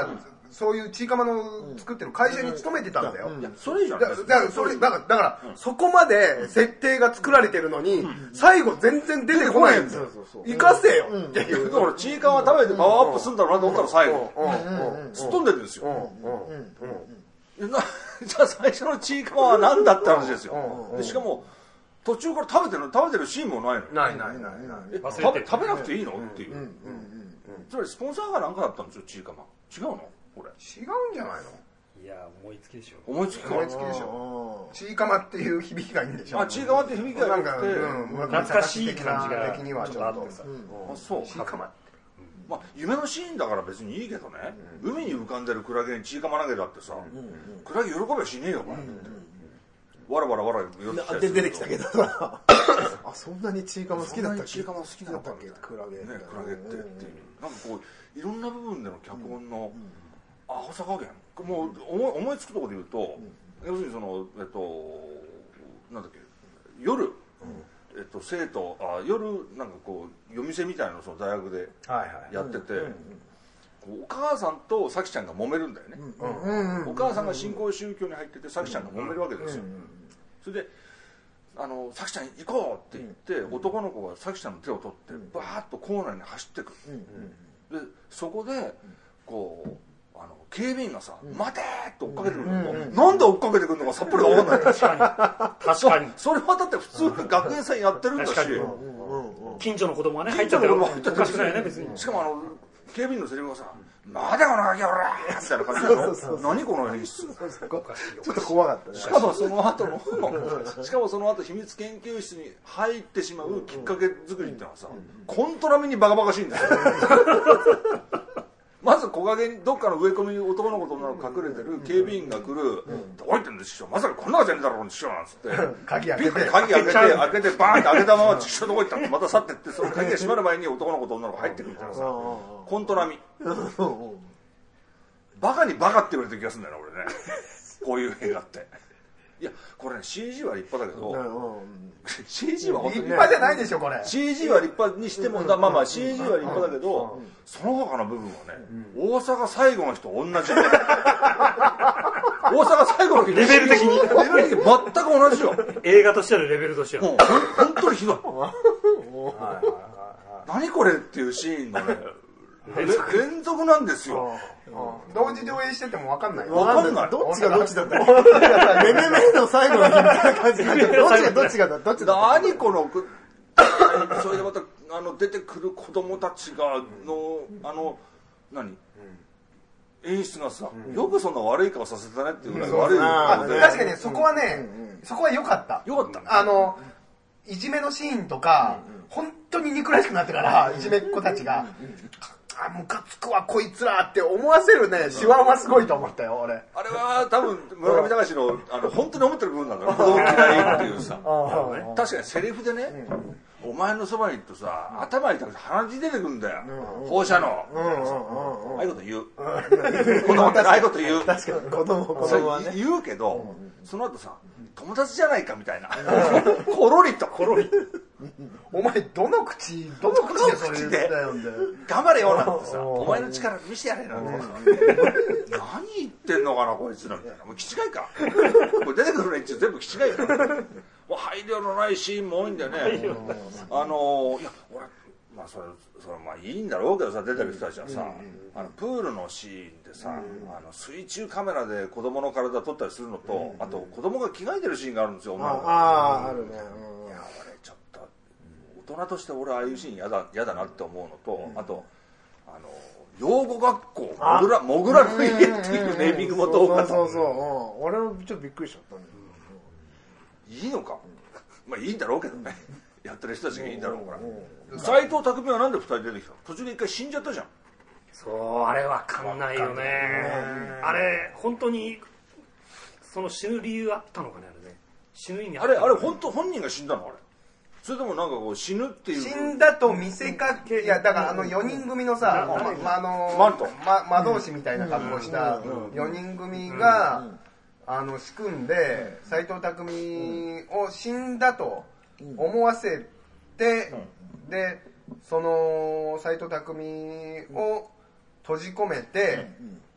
そういうちいかまの作ってる会社に勤めてたんだよ。 いやそれ以上だからそれだからだからそこまで設定が作られてるのに最後全然出てこないんだよ。生かせよっていう。 だからちいかま食べてパワーアップするんだろうなと思ったら最後すっ飛んでるんですよ。じゃあ最初のちいかまは何だって話ですよ。でしかも途中から食べてる食べてるシーンもないの。 ないないないない。 え食べ食べなくていいのっていう。つまりスポンサーが何かだったんですよちいかま。違うのこれ。 違うんじゃないの。 いや思いつきでしょ。 思いつきか。 思いつきでしょ。ちいかまっていう響きがいいんでしょ。 あちいかまって響きがなんか良くて懐かしい感じが的にはちょっとさ。 あそう。 ちいかま。 まあ夢のシーンだから別にいいけどね。海に浮かんでるクラゲにちいかま投げだってさ、クラゲ喜びはしねえよ。わらわらわらで出てきたけどあそんなにちいかま好きだったっけ。 ちいかま好きだったっけクラゲねクラゲってっていうなんかこういろんな部分での脚本のアホさ加減もう思い思いつくところで言うと要するにそのえっとなんだっけ夜えっと生徒あ夜なんかこう夜店みたいなのをその大学でやっててお母さんと咲ちゃんが揉めるんだよね。お母さんが新興宗教に入ってて咲ちゃんが揉めるわけですよ。それであの咲ちゃん行こうって言って男の子が咲ちゃんの手を取ってバーッと校内に走ってくる。でそこでこうあの警備員がさ「待て!」って追っかけてくるのなんで追っかけてくるのかさっぱり分かんない。 確かに確かにそれはだって普通に学園祭やってるんだし近所の子供がね入っちゃってるおかしくないよね別に。 しかもあの警備員のセリフがさ「待てこのガキおら!」みたいな感じで何この演出。 ちょっと怖かったね。 しかもその後のしかもその後秘密研究室に入ってしまうきっかけ作りってのはさコント並みにバカバカしいんだよ。まず木陰にどっかの植え込みに男の子と女の子隠れてる警備員が来る「どう言ってんですよまさかこんなことやんだろう師匠」なんつって鍵開けて鍵開けて開けてバーンって開けたまま師匠どこ行ったってまた去ってってその鍵が閉まる前に男の子と女の子入ってくるみたいなさコント並みバカにバカって言われてる気がするんだよね俺ねこういう映画って。いやこれね シージー は立派だけど シージー は本当に立派じゃないでしょこれ。 シージー は立派にしてもまあまあ シージー は立派だけどその他の部分はね大阪最後の人同じ大阪最後の人レベル的にレベル的に全く同じよ。 映画としてのレベルとしては本当にひどい。何これっていうシーンのね連続なんですよ。 同時上映してても分かんない。 分かんない。 どっちがどっちだったっけ。めめめの最後の日みたいな感じになってどっちがどっちがどっちだ。 何このそれでまたあの出てくる子供たちがのあの何演出がさよくそんな悪い顔させたねっていうぐらい悪い顔で。 確かにそこはねそこは良かった。 良かった。 あのいじめのシーンとか本当に憎らしくなってからいじめっ子たちがあムカつくわこいつらって思わせるね手腕はすごいと思ったよ俺。 あれは多分村上隆のあの本当に思ってる部分なんだよ。子供嫌いっていうさ確かにセリフでねお前のそばに行くとさ頭痛くて鼻血出てくるんだよ放射能。ああいうこと言う子供ってああいうこと言う。 確かに子供子供はね言うけどその後さ友達じゃないかみたいなコロリとコロリお前どの口どの口でそれ言ってたよんで頑張れよなんてさお前の力見せてやれなんて何言ってんのかなこいつらみたいなもう気違いかこれ出てくる連中全部気違いかもう配慮のないシーンも多いんだよね。あのいや俺まあそれそれまあいいんだろうけどさ出てる人たちはさあのプールのシーンでさあの水中カメラで子供の体撮ったりするのとあと子供が着替えてるシーンがあるんですよ女の子。 あああるね。 いや俺ちょっと大人として俺ああいうシーン嫌だ嫌だなって思うのとあとあの養護学校モグラモグラの家っていうネーミングもどうかと。 そうそうそう俺もちょっとびっくりしちゃったね。 いいのかまあいいんだろうけどねやってる人たちがいいんだろうから斎藤工はなんでふたり出てきたの。途中で一回死んじゃったじゃん。 そうあれわかんないよね。あれ本当にその死ぬ理由あったのかねあれね死ぬ意味ああれあれ本当本人が死んだのあれそれともなんかこう死ぬっていう死んだと見せかけいやだからあのよにん組のさまあのマント魔導士みたいな格好したよにん組があの仕組んで斎藤工を死んだと思わせてでその斎藤工を閉じ込めて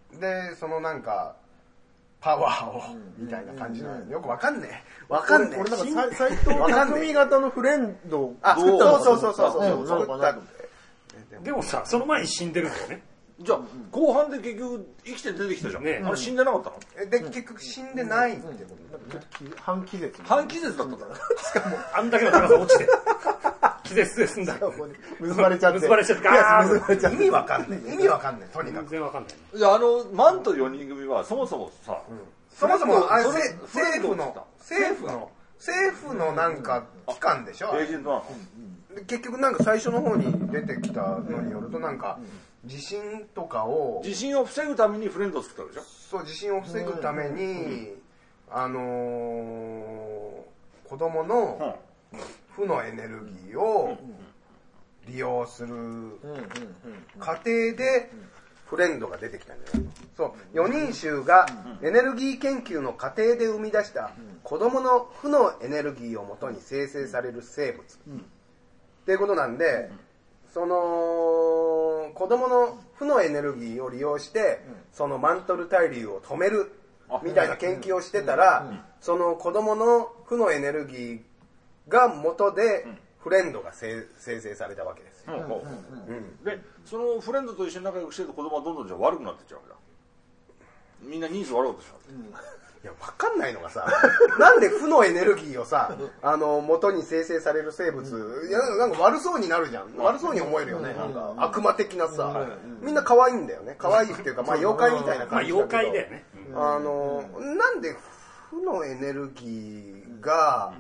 でそのなんかパワーをみたいな感じなのよくわかんねえわかんねえ俺なんか斎藤匠型のフレンドをあ作ったのかそうそうそうそううん作ったでもさその前に死んでるんだよね。 じゃあ後半で結局生きて出てきたじゃん、 ねあれ死んでなかったの？ で結局死んでないってこと半気絶半気絶だったんだよ。 あんだけの高さ落ちて気絶で済んだ。 結ばれちゃって結ばれちゃってガーン結ばれちゃって意味わかんない意味わかんないとにか全く然わかんない。 いやあのマントよにん組はそもそもさ、 そもそもあれそれせ政府の政府の政府のなんか機関でしょエージェントなの？ で結局なんか最初の方に出てきたのによるとなんか地震とかを地震を防ぐためにフレンドを作ったわけでしょ？ そう地震を防ぐためにあのー子供の負のエネルギーを利用する過程でフレンドが出てきたんじゃないの？そうよにん衆がエネルギー研究の過程で生み出した子供の負のエネルギーをもとに生成される生物っていうことなんで、その子供の負のエネルギーを利用してそのマントル対流を止めるみたいな研究をしてたら、その子供の負のエネルギーが元でフレンドが生成されたわけですよ。 うんうんでそのフレンドと一緒に仲良くしてると子供はどんどんじゃ悪くなっていっちゃうわけだ。みんな人数悪いことしちゃう、うんいや分かんないのがさなんで負のエネルギーをさあの元に生成される生物、うん、いやなんか悪そうになるじゃん、悪そうに思えるよね、なんか悪魔的なさ、みんな可愛いんだよね、可愛いっていうかまあ妖怪みたいな感じだけど、 まあ、妖怪だよね、 うん、あのなんで負のエネルギーが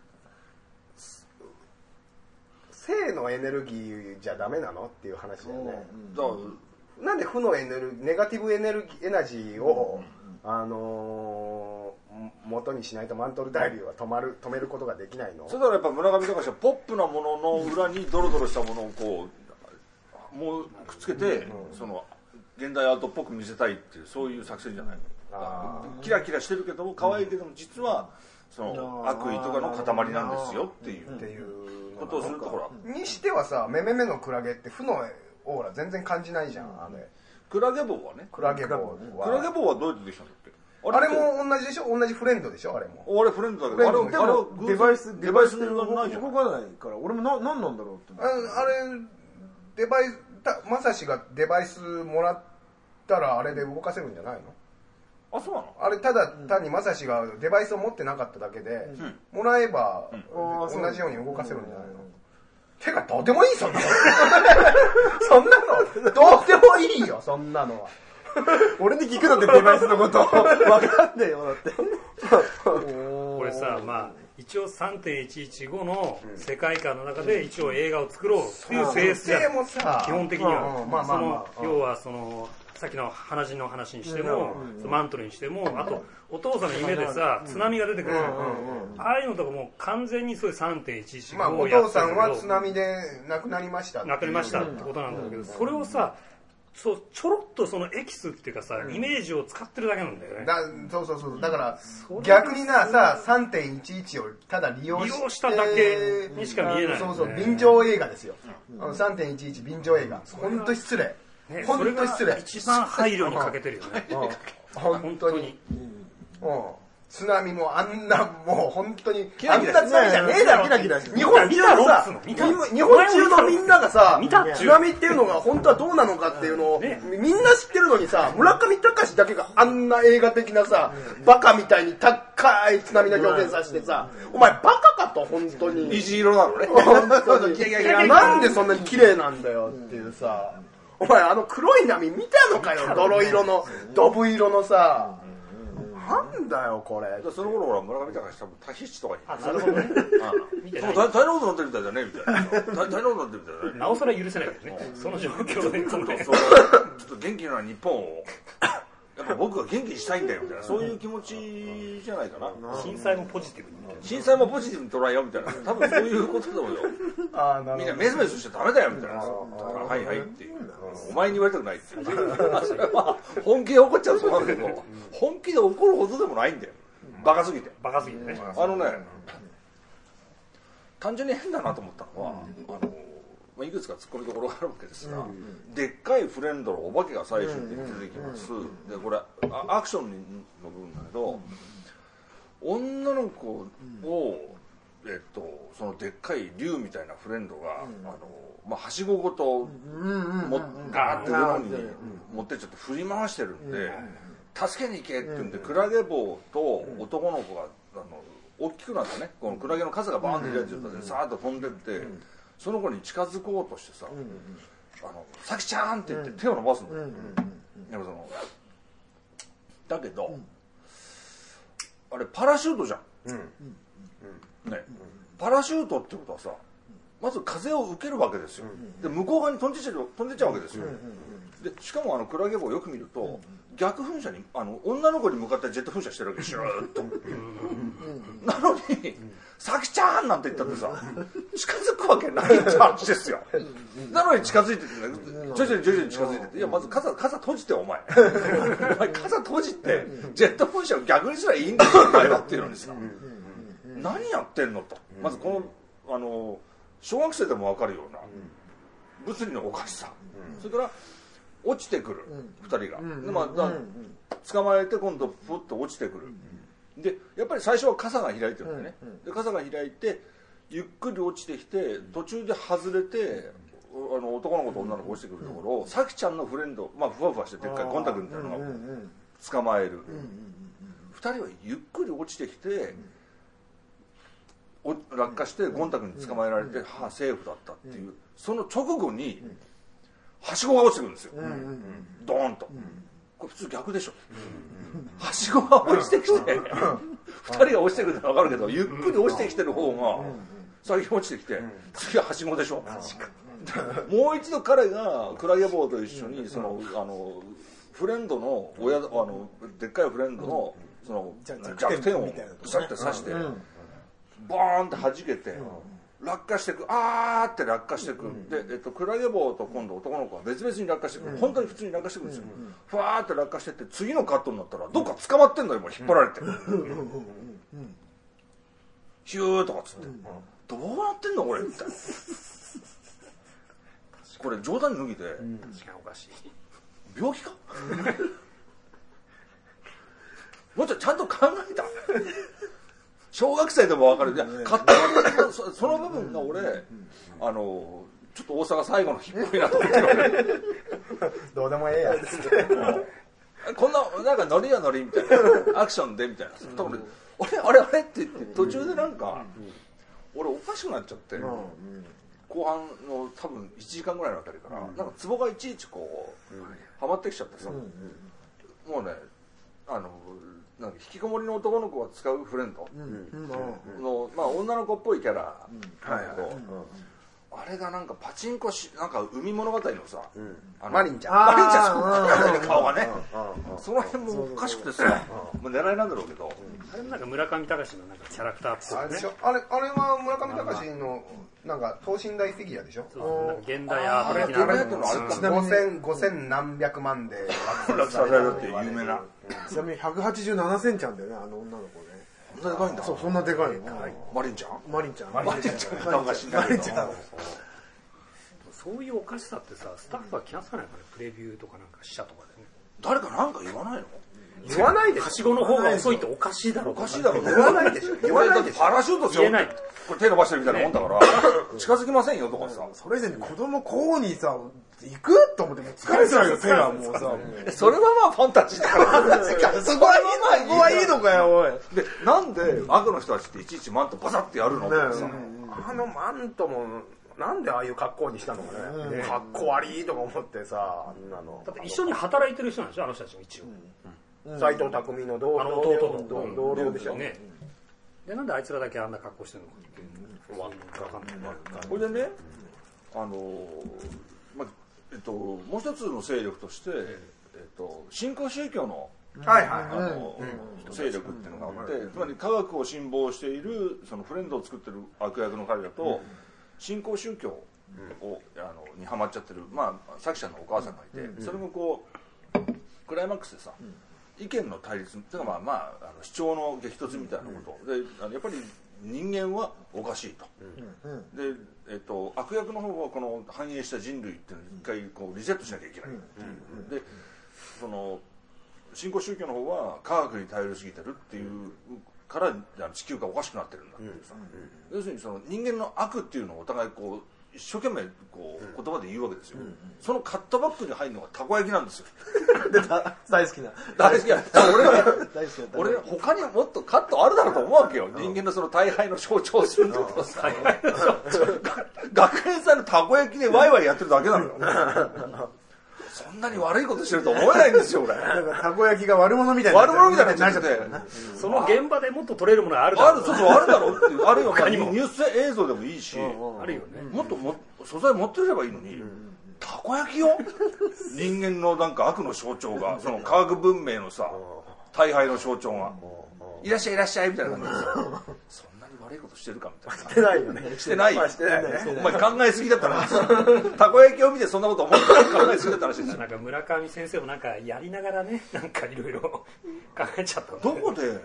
正のエネルギーじゃダメなのっていう話だよね、 だからなんで負のエネルネガティブエネルギーエナジーを、あのー、元にしないとマントル対流は止まる止めることができないの？ それだからやっぱ村上隆はポップなものの裏にドロドロしたものをこうもうくっつけて、うん、その現代アートっぽく見せたいっていうそういう作戦じゃないの？あキラキラしてるけども可愛いけども実はその悪意とかの塊なんですよっていうっていうことをするとほらにしてはさメメメのクラゲって負のオーラ全然感じないじゃん、あれクラゲ棒はねクラゲ棒はクラゲ棒はどうやってできたんだっけ？ あれも同じでしょ？同じフレンドでしょ？あれもあれフレンドだけどあれでもデバイスデバイスで動かないじゃん。 動かないから俺もな何なんだろうってああれデバイスまさしがデバイスもらったらあれで動かせるんじゃないの？ あそうなの？ あれただ単にまさしがデバイスを持ってなかっただけで、うん、もらえば、うん、同じように動かせるんじゃないの？てかどうでもいいそんなのそんなのどうでもいいよそんなのは俺に聞くのってデバイスのこと分かんねえよだってこれさまあ一応 さんてんいちいちご の世界観の中で一応映画を作ろうっていうベースじゃん、基本的にはその要はそのさっきの鼻血の話にしても、うん、マントルにしても、あとお父さんの夢でさ、津波が出てくるじゃん、ああいうのとかもう完全にそういう さんてんいちいちご をやってるけど、 まあ、お父さんは津波で亡くなりました亡くなりましたってことなんだけど、それをさそうちょろっとそのエキスっていうかさ、イメージを使ってるだけなんだよね。 だそうそうそうだから逆になさ さんてんいちいち をただ利用し利用しただけにしか見えない、ね、 そうそう便乗映画ですよ、うん、さんてんいちいち 便乗映画本当失礼ね、 本当に失礼。 一番配慮に欠けてるよね。 本当に。うん。津波もあんなもう本当にあんな津波じゃねえだろ。日本中のさ、日本中のみんながさ、津波っていうのが本当はどうなのかっていうのをみんな知ってるのにさ、村上隆だけがあんな映画的なさ、バカみたいに高い津波の表現させてさ、お前バカかと本当に。 虹色なのね。 なんでそんなに綺麗なんだよっていうさ。お前あの黒い波見たのかよ、泥色のドブ色のさ、なんだよこれ。 その頃は村上隆多分タヒチとかにあなるほどね大変なことになってるみたいだねみたいな大変なことになってるみたいだねなおさら許せないけどねその状況でちょっと元気な日本をやっぱ僕が元気にしたいんだよみたいなそういう気持ちじゃないかな。 震災もポジティブに震災もポジティブに捉えようみたいな多分そういうことだよあみんなメスメスしちゃダメだよみたいなはいはいっていうお前に言われたくないっていうそれは本気で怒っちゃうそうなんだけど本気で怒るほどでもないんだよバカすぎてバカすぎてねあのね単純に変だなと思ったのはあのまあ、いくつか突っ込みどころがあるわけですが、うん、でっかいフレンドのお化けが最終的に出てきます、うん、でこれアクションの部分だけど、うん、女の子を、えっと、そのでっかい竜みたいなフレンドが、うん、あのまあ、はしごごともガーって上の方に持ってっちゃって振り回してるんで、助けに行けって言うんで、クラゲ棒と男の子があの大きくなってね、このクラゲの傘がバーンって開いてるとさーっと飛んでって、その子に近づこうとしてさ「あのさきちゃん!」って言って手を伸ばすの。でもそのだけどあれパラシュートじゃん。ね、パラシュートってことはさ、まず風を受けるわけですよ。で向こう側に飛んでっちゃう飛んでっちゃうわけですよ。でしかもあのクラゲ棒をよく見ると逆噴射にあの女の子に向かってジェット噴射してるわけ、シューッと。なのに「さきちゃん!」なんて言ったってさ近づくわけないって話ですよ。なのに近づいててね、徐々に徐々に近づいてて「いやまず傘傘閉じてお前お前傘閉じてジェット噴射を逆にすらいいんだよお前は」っていうのにさ何やってんのと。まずこのあの小学生でも分かるような物理のおかしさ、それから落ちてくるふたりが、でまあ捕まえて今度ふっと落ちてくる。でやっぱり最初は傘が開いてるんでね、で傘が開いてゆっくり落ちてきて途中で外れてあの男の子と女の子落ちてくるところをさきちゃんのフレンド、まあ、ふわふわしてでっかいゴン太くんみたいなのが捕まえる。ふたりはゆっくり落ちてきて落下してゴン太くんに捕まえられて、はあセーフだったっていう、その直後にはしごが落ちてくるんですよ、ドーンと。これ普通逆でしょ。はしごが落ちてきてふたりが落ちてくるって分かるけど、ゆっくり落ちてきてる方が先に落ちてきて次ははしごでしょ。もう一度彼がクラゲ棒と一緒にそのあのフレンドの親あのでっかいフレンドのその弱点をブサッて刺してボーンって弾けて落下していく、あーって落下していく、で、えっと、クラゲ棒と今度男の子は別々に落下していく、本当に普通に落下していくんですよ。ふわーって落下していって次のカットになったらどっか捕まってんのよ、もう引っ張られて、ヒューとかっつって、どうなってんのこれみたいな。これ冗談抜きでおかしい病気かもうちょっとちゃんと考えた。小学生でも分かる。いや勝手に そ, その部分が俺あのちょっと大阪最後の日っぽいなと思ってる。 どうでもええやこんななんかノリやノリみたいなアクションでみたいな、多分俺あれあれって言って途中でなんか俺おかしくなっちゃって、後半の多分いちじかんぐらいのあたりからなんかツボがいちいちこうはまってきちゃってさ、もうねあのなんか引きこもりの男の子が使うフレンドの、まあ、女の子っぽいキャラなんだけど、あれがなんかパチンコしなんか海物語のさ、 マリンちゃんマリンちゃんそっくりなんだよね顔がね。その辺もおかしくてさ、もう狙いなんだろうけど、 あれもなんか村上隆のなんかキャラクターっぽいね。 あれでしょ、あれあれは村上隆のなんか等身大フィギュアでしょ。 そう現代アート的なあれとのあれちなみにごせんごせん何百万で落札されるっていう有名な。 ちなみにひゃくはちじゅうななセンチあんだよね、あの女の子ね。 そんなでかいんだ。 そう、そんなでかいの。 マリンちゃんマリンちゃんマリンちゃん顔が死んだけど、 そういうおかしさってさ、スタッフは気がつかないから、プレビューとかなんか試写とかでね。 誰かなんか言わないの？ 言わないでしょ。 はしごの方が遅いっておかしいだろう。 おかしいだろう。 言わないでしょ。言わないでしょ。 パラシュート背負ってこれ手伸ばしてるみたいなもんだから近づきませんよとかさ。 それ以前に子供こうにさ行くと思ってもう疲れちゃうよ手がもうさ。 それはまあファンタジーだからそこはいいのかよおい。 でなんで悪の人たちっていちいちマントバサッてやるのってさ、 あのマントもなんでああいう格好にしたのかね。格好悪いとか思ってさ、あんなの。 だって一緒に働いてる人なんでしょ、あの人たちも一応。 斎藤工の同あの弟の同僚でしょ。 ね。でなんであいつらだけあんな格好してるのかっていうわかんない。 これでね、あのまあえっともう一つの勢力としてえっと新興宗教のはいはいあの勢力っていうのがあって、つまり科学を信奉しているそのフレンドを作ってる悪役の彼らと新興宗教をあのにハマっちゃってるまあ作者のお母さんがいて、それもこうクライマックスでさ。意見の対立というかまあまああの主張の激突みたいなことで、あのやっぱり人間はおかしいと、で、えっと、悪役の方はこの繁栄した人類っていうのを一回こうリセットしなきゃいけない、でその新興宗教の方は科学に頼りすぎてるっていうから地球がおかしくなってるんだっていうさ、要するにその人間の悪っていうのをお互いこう一生懸命こう言葉で言うわけですよ、うんうん、そのカットバックに入るのがたこ焼きなんですよ大好きな大好きな俺は俺他にもっとカットあるだろうと思うわけよ、人間のその大敗の象徴をするってことさ学園祭のたこ焼きでワイワイやってるだけなのよそんなに悪いことしてると思えないんですよ俺。 なんかたこ焼きが悪者みたいな悪者みたいになっちゃって、 その現場でもっと撮れるものがあるだろう。 ある、そうそうあるだろうっていう、あるいはまあニュース映像でもいいし、 あるよね。 もっとも素材持ってればいいのに、たこ焼きよ。人間のなんか悪の象徴が、その科学文明のさ大敗の象徴が、いらっしゃいいらっしゃいみたいな感じでさ。悪いことしてるかみたいな。 してないよね。 してない。 まあ、してないね。 お前考えすぎだったな。たこ焼きを見てそんなこと思って考えすぎだったらしいです。 なんか村上先生もなんかやりながらね、なんかいろいろ考えちゃった。 どこで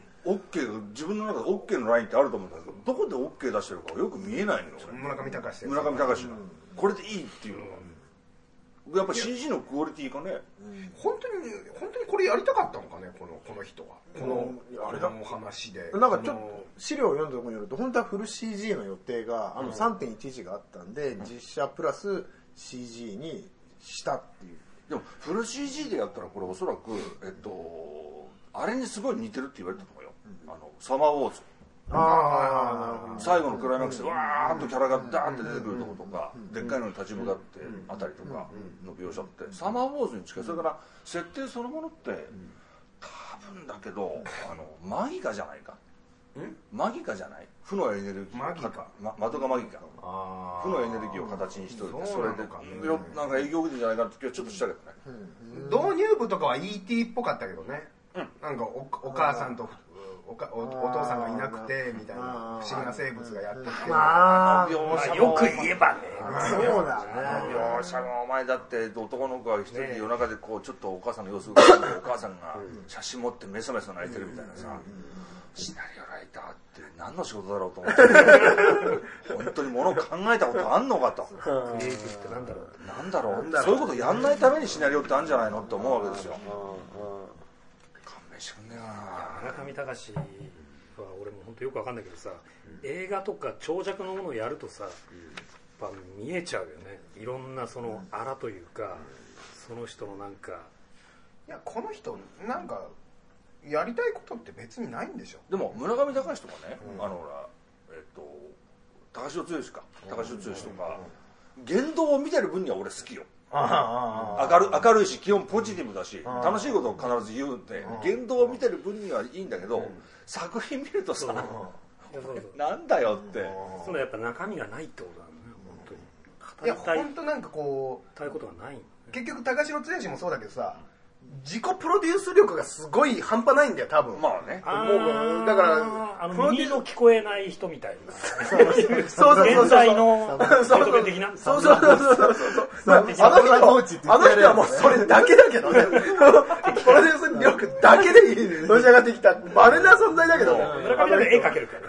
OK 自分の中で OK のラインってあると思うんだけど、どこで OK 出してるかよく見えないのよ。 村上隆史。 村上隆史がこれでいいっていうのが。やっぱ シージー のクオリティかね、 本当に本当にこれやりたかったのかね、このこの人はこのあれだお話で。 なんかちょっと資料を読んだところによると本当はフル シージー の予定があの さんてんいちいち があったんで、実写プラス シージー にしたっていう。 でもフル シージー でやったらこれおそらくえっとあれにすごい似てるって言われたと思うよ、あのサマーウォーズ。あ最後のクライマックスでわーっとキャラがダーンって出てくるところとか、でっかいのに立ち向かってあたりとかの描写ってサマーウォーズに近い。それから設定そのものって多分だけどあのマギカじゃないか、マギカじゃない、負のエネルギーマギカ、 ま、マドカマギカ、負のエネルギーを形にしておいて、それでよなんか営業部じゃないかって気はちょっとしたけどね。 導入部とかは イーティー っぽかったけどね、なんか お, お母さんとお, か お, お父さんがいなくてみたいな不思議な生物がやってきて、 ああよく言えばね、 そうだね。 描写がお前だって男の子が一人で夜中でこうちょっとお母さんの様子を伺ってお母さんが写真持ってメソメソ泣いてるみたいなさ、シナリオライターって何の仕事だろうと思って本当にものを考えたことあんのかと。 クリエイティブってなんだろうなんだろう、そういうことやんないためにシナリオってあるんじゃないのって思うわけですよ。勘弁してくんねえかな。 村上隆は俺も本当よくわかんないけどさ、映画とか長尺のものをやるとさ、やっぱ見えちゃうよね、いろんなそのあらというか、その人のなんか、 いやこの人なんかやりたいことって別にないんでしょ。 でも村上隆とかね、うん、あのほらえっと高城剛か高城剛とか、言動を見てる分には俺好きよ。明る明るいし基本ポジティブだし楽しいことを必ず言うんで、言動を見てる分にはいいんだけど、作品見るとさなんだよって、 そのやっぱ中身がないってことだね本当に。 いや本当なんかこうたいことがない。 結局高城剛もそうだけどさ、自己プロデュース力がすごい半端ないんだよ多分。 まあね。 もうだからあの耳の聞こえない人みたいな。 そうそうそう。 現在のそうそう的な。 そうそうそうそうそう。あの人あの人はもうそれだけだけどね。プロデュース力だけでのし上がってきた稀な存在だけど。 村上で絵描けるから。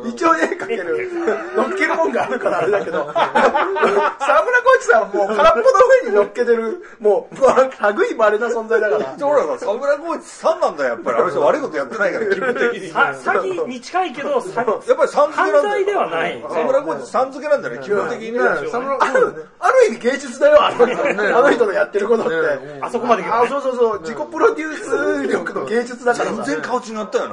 一応絵描ける。乗っけるもんがあるからあれだけど。沢村浩一さんはもう空っぽの上に乗っけてるもう類い稀な存在。だからほら沢村浩一さんなんだよやっぱり。あの人悪いことやってないから気分的に詐欺に近いけどやっぱりさん付けなんだよ。 犯罪ではない。 沢村浩一さん付けなんだよね基本的にね。 ある意味芸術だよあの人あの人のやってることってあそこまであそうそうそう自己プロデュース力の芸術だから全然顔違ったよな。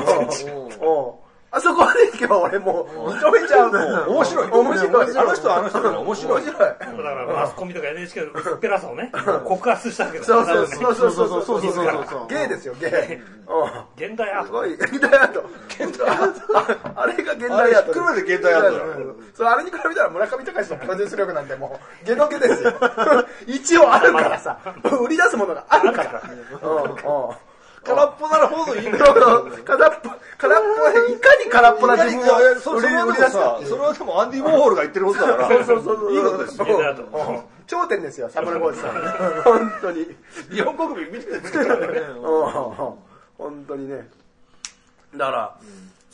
あそこまで行けば俺もう認めちゃうもん。 面白い面白い。 あの人はあの人で面白い。 だからマスコミとか エヌエイチケー の薄っぺらさをね告発したわけだ。 そうそうそうそうそうそうそうそう。ゲイですよゲイ。 現代アート。 すごい現代アート。現代アート。あれが現代アート。 ひっくるめて現代アートだよ。 それあれに比べたら村上隆のプロデュース力なんてもうゲノゲですよ。一応あるからさ売り出すものがあるから。 空っぽならほどいいんだよ。 空っぽ、空っぽ、いかに空っぽな自分を売り出すか。それはでもアンディ・ウォーホルが言ってることだから。 そうそうそう。 いいことですよ。 頂点ですよ、沢村浩一さん。本当に。 日本国民見てるんですからね。 本当にね。だから、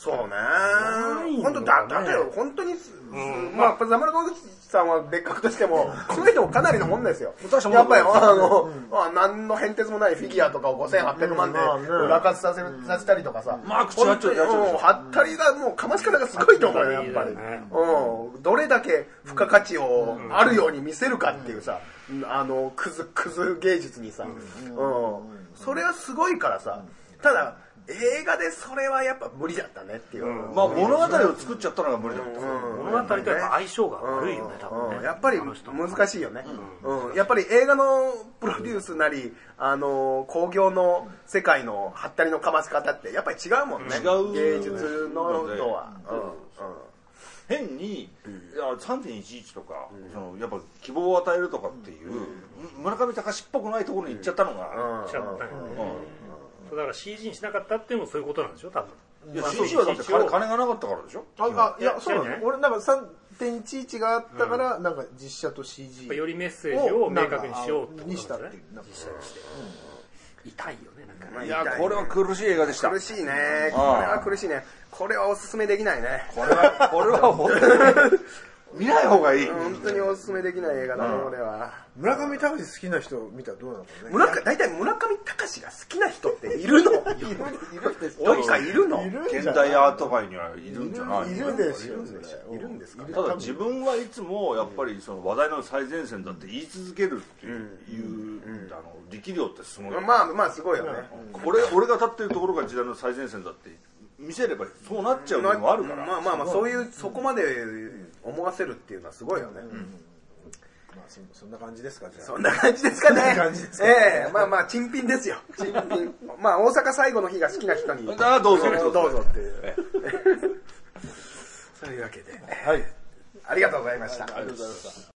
そうね。本当だ、だよ、本当に、まあ、ザマルコグチさんは別格としても、この人もかなりのもんですよ。やっぱり、あの、何の変哲もないフィギュアとかをごせんはっぴゃくまんで落札させさせたりとかさ。 まあ、口はちょっとやっちゃう。 はったりがもう、かまし方がすごいと思うよ、やっぱり。うん。どれだけ付加価値をあるように見せるかっていうさ、あの、クズ、クズ芸術にさ。うん。それはすごいからさ。ただ、映画でそれはやっぱ無理だったねっていう、 うん、まあ物語を作っちゃったのが無理だった、うん、 物語とやっぱ相性が悪いよね、多分ね、 うん、やっぱり難しいよね、うんうん、やっぱり映画のプロデュースなりあの興行の世界のはったりのかまし方ってやっぱり違うもんね、 違う芸術のとは、うんうん、 変に、うん、いや さんてんいちいち とか、うん、そのやっぱ希望を与えるとかっていう、うん、村上隆っぽくないところに行っちゃったのが、 うん、ちゃったよね、うんだから シージー にしなかったっていうのもそういうことなんでしょ多分。 いや シージー はだって金金がなかったからでしょ。 ああいやそうなの。俺なんか さんてんいちいち があったから、うん、なんか実写と シージーよりメッセージを明確にしようってにしたね。 実写にして、うん、痛いよねなんか、ね。 いやこれは苦しい映画でした。 苦しいね。これは苦しいね。これはおすすめできないね。 これはこれは本当に見ない方がいい。 本当におすすめできない映画だね、これは。 村上隆好きな人見たらどうなのかね。 村上、大体村上隆が好きな人っているの？いる、いるです。どっかいるの？ 現代アート界にはいるんじゃない？ いるでしょ。 いるんですか？ ただ自分はいつもやっぱりその話題の最前線だって言い続けるっていう、あの力量ってすごい。 まあまあすごいよね。 俺俺が立ってるところが時代の最前線だって見せればそうなっちゃうのもあるから。 まあまあまあそういうそこまで思わせるっていうのはすごいよね。 まあ、そんな感じですかじゃあ。 そんな感じですかね。ええまあまあ珍品ですよ。珍品。まあ大阪最後の日が好きな人にあどうぞどうぞっていう。そういうわけで、 はい、 ありがとうございました。 ありがとうございました。